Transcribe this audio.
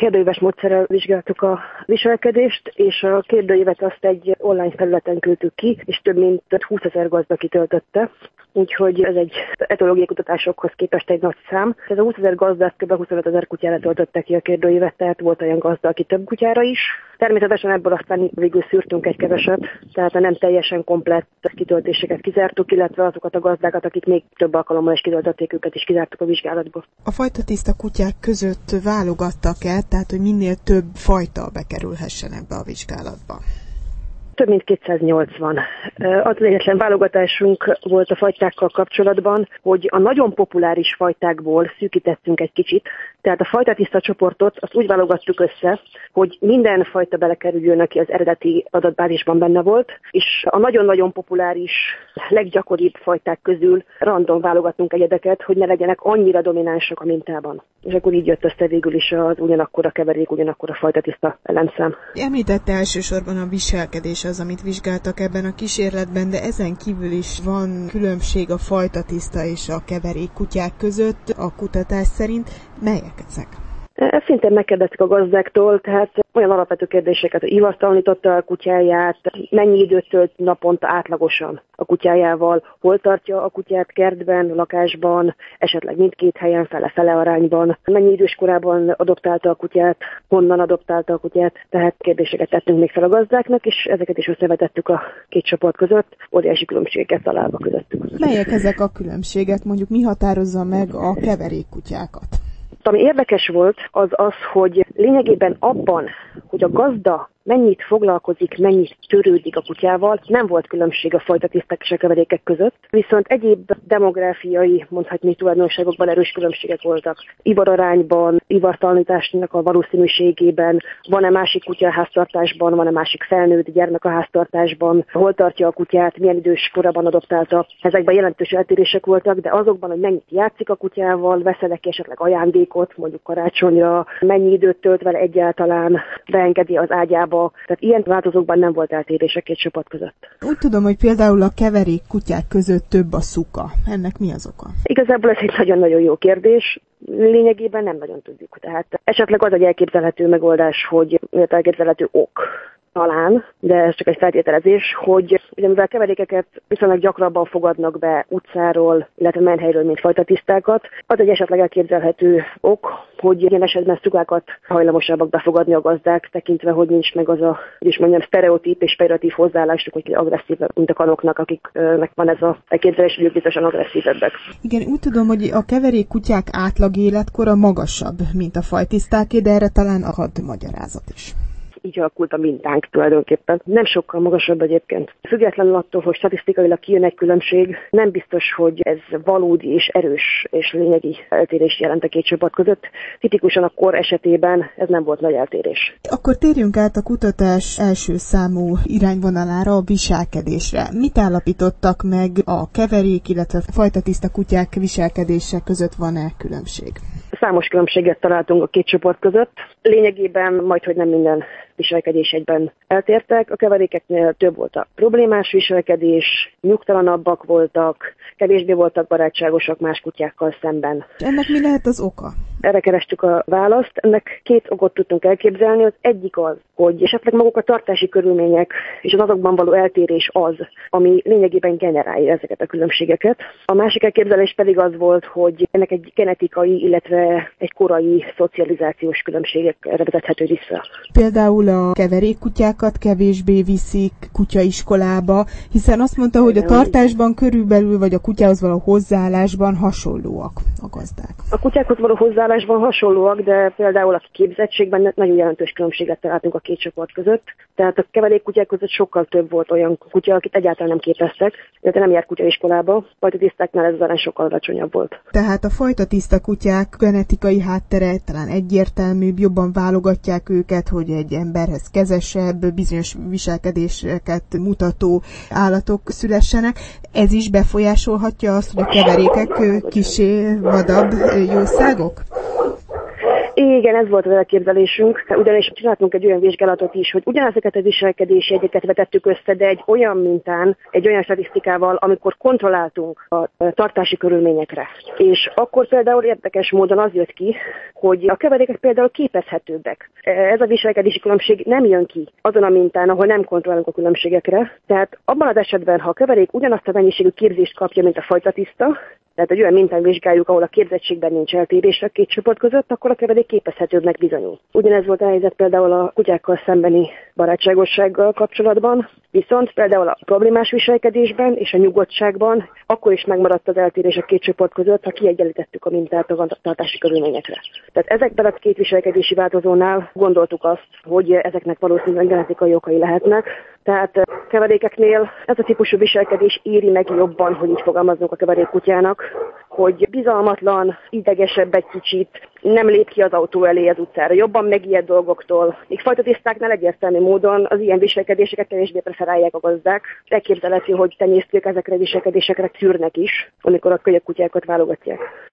Kérdőíves módszerrel vizsgáltuk a viselkedést, és a kérdőívet azt egy online felületen küldtük ki, és több mint 20 000 gazda kitöltötte. Úgyhogy ez egy etológiai kutatásokhoz képest egy nagy szám. Ez a 20 000 gazdát kb. 25 000 kutyára töltötte ki a kérdőívet, tehát volt olyan gazda, aki több kutyára is. Természetesen ebből aztán végül szűrtünk egy keveset, tehát a nem teljesen komplett kitöltéseket kizártuk, illetve azokat a gazdákat, akik még több alkalommal is kitöltötték, őket is kizártuk a vizsgálatból. A fajtatiszta kutyák között válogattak-e, tehát hogy minél több fajta bekerülhessen ebbe a vizsgálatba? Több mint 280. Az egyetlen válogatásunk volt a fajtákkal kapcsolatban, hogy a nagyon populáris fajtákból szűkítettünk egy kicsit, tehát a fajtatiszta csoportot azt úgy válogattuk össze, hogy minden fajta belekerüljön, aki az eredeti adatbázisban benne volt, és a nagyon-nagyon populáris, leggyakoribb fajták közül random válogattunk egyedeket, hogy ne legyenek annyira dominánsak a mintában. És akkor így jött össze végül is az ugyanakkor a keverék, ugyanakkor a fajtatiszta elemszám. Említette elsősorban a viselkedés az, amit vizsgáltak ebben a kísérletben, de ezen kívül is van különbség a fajtatiszta és a keverék kutyák között a kutatás szerint. Melyek ezek? Ezt szintén megkérdeztük a gazdáktól, tehát olyan alapvető kérdéseket, hogy ivasztalanította a kutyáját, mennyi időt tölt naponta átlagosan a kutyájával, hol tartja a kutyát kertben, lakásban, esetleg mindkét helyen, fele-fele arányban, mennyi idős korában adoptálta a kutyát, honnan adoptálta a kutyát, tehát kérdéseket tettünk még fel a gazdáknak, és ezeket is összevetettük a két csoport között, óriási különbségeket találva közöttük. Melyek ezek a különbségek, mondjuk mi határozza meg a keverék kutyákat? Ami érdekes volt, az az, hogy lényegében abban, hogy a gazda mennyit foglalkozik, mennyit törődik a kutyával, nem volt különbség a fajtatiszták és a keverékek között, viszont egyéb demográfiai, mondhatni tulajdonságokban erős különbségek voltak. Ivararányban, ivartalanításnak a valószínűségében, van-e másik kutya a háztartásban, van-e másik felnőtt gyermek a háztartásban, hol tartja a kutyát, milyen idős korában adoptálta. Ezekben jelentős eltérések voltak, de azokban, hogy mennyit játszik a kutyával, veszel neki esetleg ajándékot, mondjuk karácsonyra, mennyi időt tölt vele egyáltalán, beengedi az ágyába. Tehát ilyen változókban nem volt eltérés a két csoport között. Úgy tudom, hogy például a keverék kutyák között több a szuka. Ennek mi az oka? Igazából ez egy nagyon-nagyon jó kérdés. Lényegében nem nagyon tudjuk. Tehát esetleg az egy elképzelhető megoldás, hogy elképzelhető ok talán, de ez csak egy feltételezés, hogy ugye mivel keverékeket viszonylag gyakrabban fogadnak be utcáról, illetve menhelyről, mint fajtatisztákat, az egy esetleg elképzelhető ok, hogy ilyen esetben szukákat hajlamosabbak befogadni a gazdák, tekintve, hogy nincs meg az a, sztereotíp és pejoratív hozzáállásuk, hogy agresszív, mint a kanoknak, akiknek van ez a elképzelés, hogy ők biztosan agresszívebbek. Igen, úgy tudom, hogy a keverék kutyák átlag életkora magasabb, mint a fajtisztáké, de erre talán ad magyarázat is. Így alakult a mintánk tulajdonképpen. Nem sokkal magasabb egyébként. Függetlenül attól, hogy statisztikailag kijön egy különbség, nem biztos, hogy ez valódi és erős és lényegi eltérést jelent a két csoport között. Tipikusan a kor esetében ez nem volt nagy eltérés. Akkor térjünk át a kutatás első számú irányvonalára, a viselkedésre. Mit állapítottak meg a keverék, illetve fajtatiszta kutyák viselkedése között, van-e különbség? Számos különbséget találtunk a két csoport között. Lényegében majdhogy nem minden viselkedés egyben eltértek. A keverékeknél több volt a problémás viselkedés, nyugtalanabbak voltak, kevésbé voltak barátságosak más kutyákkal szemben. Ennek mi lehet az oka? Erre kerestük a választ. Ennek két okot tudtunk elképzelni. Az egyik az, hogy esetleg maguk a tartási körülmények és az azokban való eltérés az, ami lényegében generálja ezeket a különbségeket. A másik elképzelés pedig az volt, hogy ennek egy genetikai, illetve egy korai szocializációs különbségekre vezethető vissza. Például a keverékkutyákat kevésbé viszik kutyaiskolába, hiszen azt mondta, hogy a tartásban körülbelül, vagy a kutyához való hozzáállásban hasonlóak a gazdák. A kutyákhoz való hozzáállásban hasonlóak, de például a képzettségben nagyon jelentős különbséget találtunk a két csoport között. Tehát a keverékkutyák között sokkal több volt olyan kutya, akit egyáltalán nem képeztek, illetve nem járt kutyaiskolába, fajtatisztáknál ez az arány sokkal alacsonyabb volt. Tehát a fajtatiszta kutyák genetikai háttere talán egyértelműbb, jobban válogatják őket, hogy egy emberhez kezesebb, bizonyos viselkedéseket mutató állatok szülessenek. Ez is befolyásolhatja azt, hogy a keverékek kissé vadabb jószágok? Igen, ez volt az elképzelésünk, ugyanis csináltunk egy olyan vizsgálatot is, hogy ugyanezeket a viselkedési jegyeket vetettük össze, de egy olyan mintán, egy olyan statisztikával, amikor kontrolláltunk a tartási körülményekre. És akkor például érdekes módon az jött ki, hogy a keverékek például képezhetőbbek. Ez a viselkedési különbség nem jön ki azon a mintán, ahol nem kontrollálunk a különbségekre. Tehát abban az esetben, ha a keverék ugyanazt a mennyiségű képzést kapja, mint a fajtatiszta, tehát egy olyan mintán vizsgáljuk, ahol a képzettségben nincs eltérés a két csoport között, akkor a keverék képezhetőbbnek bizonyul. Ugyanez volt a helyzet például a kutyákkal szembeni barátságossággal kapcsolatban, viszont például a problémás viselkedésben és a nyugodtságban akkor is megmaradt az eltérés a két csoport között, ha kiegyenlítettük a mintát a tartási körülményekre. Tehát ezekben a két viselkedési változónál gondoltuk azt, hogy ezeknek valószínűleg genetikai okai lehetnek. Tehát keverékeknél ez a típusú viselkedés éri meg jobban, hogy így fogalmazunk a keverékkutyának, hogy bizalmatlan, idegesebb egy kicsit, nem lép ki az autó elé az utcára, jobban megijed dolgoktól. Míg fajtatisztáknál egyértelmű módon az ilyen viselkedéseket kevésbé preferálják a gazdák. Elképzelhető, hogy tenyésztők ezekre a viselkedésekre szűrnek is, amikor a kölyök kutyákat válogatják.